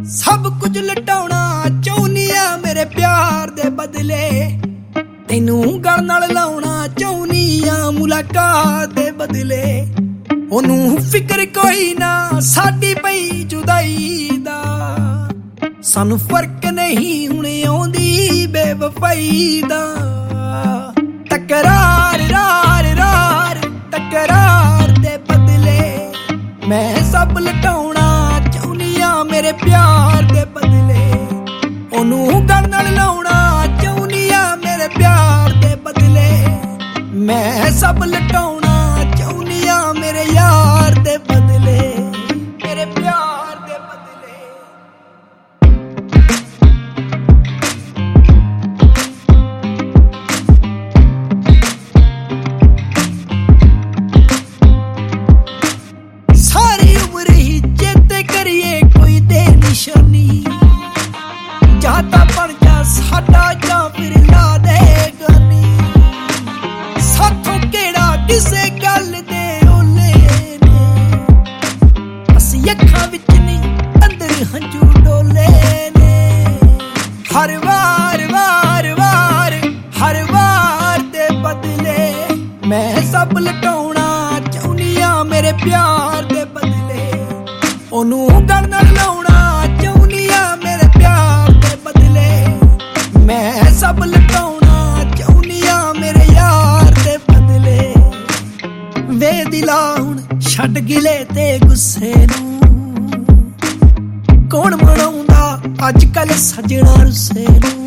सब कुछ लटाउणा चाहुनी आ मेरे प्यार दे बदले, तैनू गल नाल लाउणा चाहुनी आ मुलाकात दे बदले। ओनू फिक्र कोई ना साडी पई जुदाई दा, सानू फर्क नहीं हुण आउंदी बेवफाई दा। तकरार रार रार तकरार दे बदले, मैं सब लटाउणा चाहुनी आ मेरे प्यार दे बदले। ओनू गल नाल लाउणा चाहुनी आ मेरे प्यार दे बदले, मैं सब लटाउणा चाहुनी आ मेरे यार दे बदले, मेरे प्यार दे बदले। सारी उम्र ही चेते करिए कोई दे निशानी, जाता बन जा साडा जा फिर ला दे गानी। साथों केड़ा किसे गल दे ओले ने, असी अखां विच नहीं अंदर हंजू डोले ने। हर वार वार वार हर वार दे बदले, मैं सब लटाउणा चाहुनी आ मेरे प्यार दे बदले। ओनू गल नाल लाउणा चाहुनी आ मेरे प्यार दे बदले, मैं सब लटाउणा चाहुनी आ मेरे यार दे बदले। वे दिला हुण छड्ड गिले ते गुस्से नूं, कौन मनाउंदा अज कल सजना रुस्से नूं।